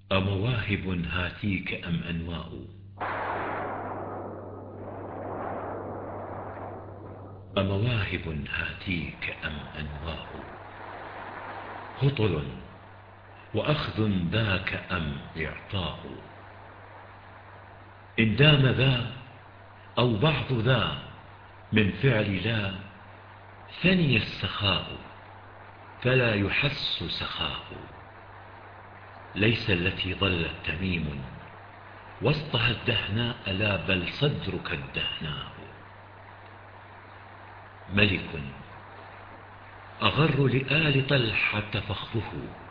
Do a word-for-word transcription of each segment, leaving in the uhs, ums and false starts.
أمواهب هاتيك أم أنواء؟ أمواهب هاتيك أم أنواء؟ هطل وأخذ ذاك أم إعطاء؟ إن دام ذا أو بعض ذا من فعل لا، ثني السخاء فلا يحس سخاء. ليس التي ظلت تميم وسطها الدهناء، لا بل صدرك الدهناء. ملك أغر لآل طلحة فخذه،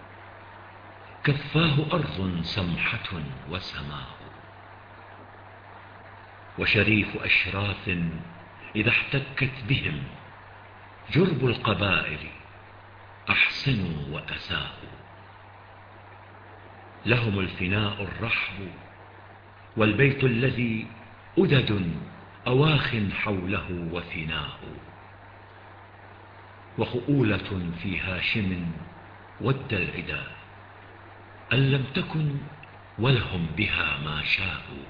كفاه أرض سمحة وسماء. وشريف أشراف إذا احتكت بهم جرب القبائل، أحسنوا وأساءوا. لهم الفناء الرحب والبيت الذي أدد أواخ حوله وفناء. وخؤولة في هاشم ود العدا، أن لم تكن ولهم بها ما شاءوا.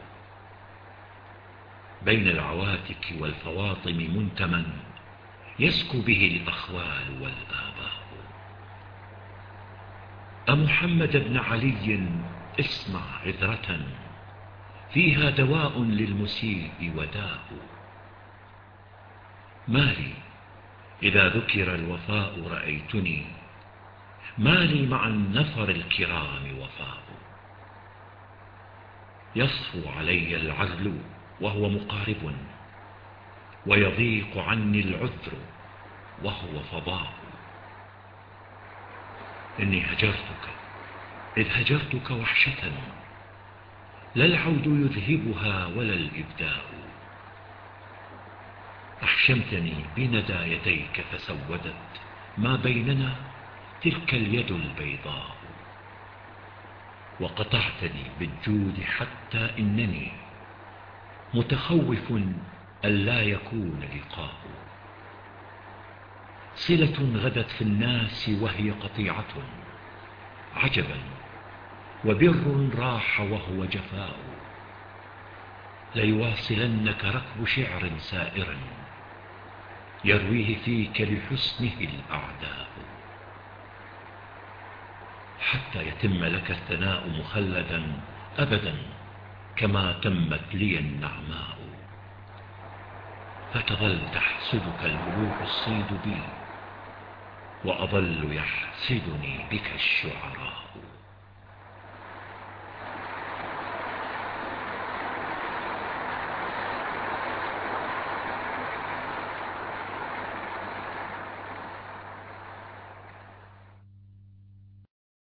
بين العواتك والفواطم منتمى يسكو به الأخوال والآباء. أمحمد بن علي اسمع عذرة، فيها دواء للمسيء وداء. مالي إذا ذكر الوفاء رأيتني، مالي مع النفر الكرام وفاء. يصفو علي العذل وهو مقارب، ويضيق عني العذر وهو فضاء. إني هجرتك إذ هجرتك وحشة، لا العود يذهبها ولا الإبداء. أحشمتني بندى يديك فسودت ما بيننا تلك اليد البيضاء. وقطعتني بالجود حتى إنني متخوف ألا يكون لقاء. صلة غدت في الناس وهي قطيعة، عجبا وبر راح وهو جفاء. ليواصلنك ركب شعر سائر، يرويه فيك لحسنه الأعداء. حتى يتم لك الثناء مخلدا أبدا، كما تمت لي النعماء. فتظل تحسدك الملوك الصيد بي، وأظل يحسدني بك الشعراء.